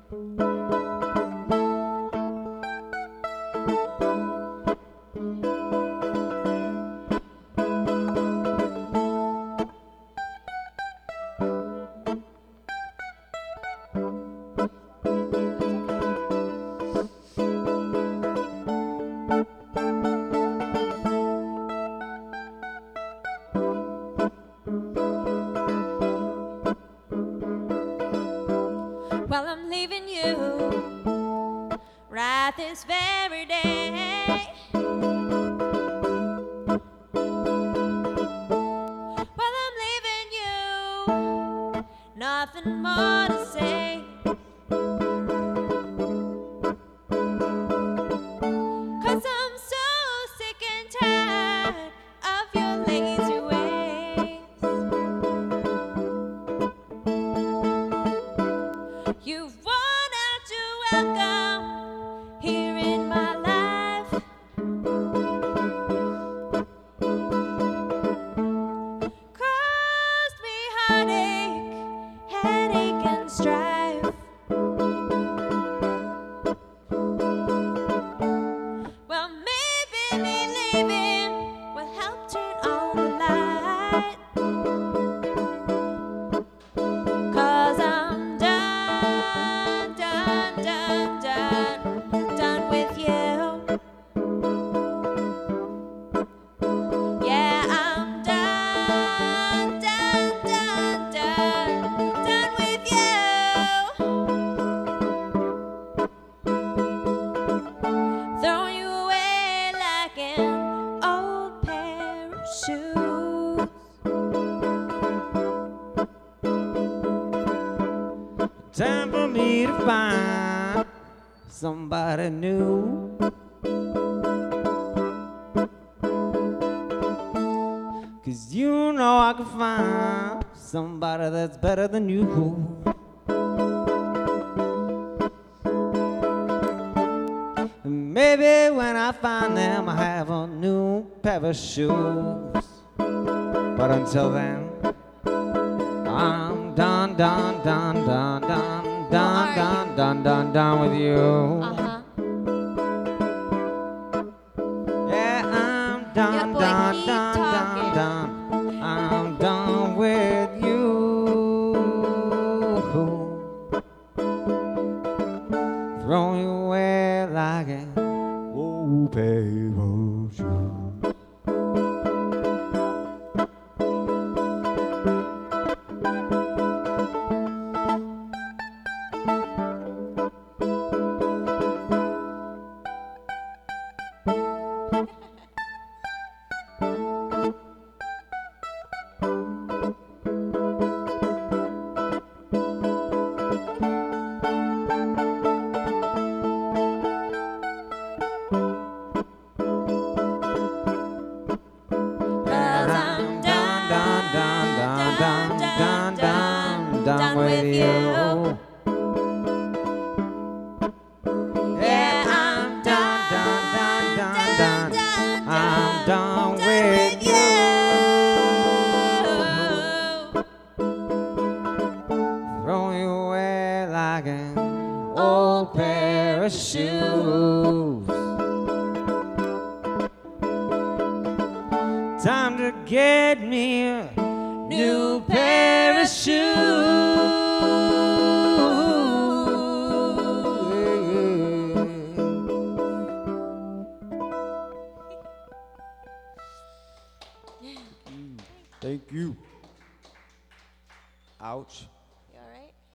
Well, I'm leaving you right this very day. Well, I'm leaving you, nothing more to say. 'Cause I'm so sick and tired of your lazy ways. You've worn out your welcome here in my life. Caused me heartache, headache and strife. Well, maybe me leaving will help turn on the light. 'Cause I'm done, done, done, done, done with you. Yeah, I'm done, done, done, done, done with you. Throw you away like an old pair of shoes. Time for me to find somebody new. 'Cause you know I can find somebody that's better than you. And maybe when I find them, I have a new pair of shoes. But until then, I'm done, done, done, done, done, done, done, done, done, done with you. Yeah, I'm done, boy, done, keep done, talking. done, done. I'm done with you. Throw you away like an old pair of shoes. Done with you. Yeah, I'm done, done, done, done, done. I'm done with you. Throw you away like an old pair of shoes. Time to get me a new pair of shoes. Thank you. Ouch.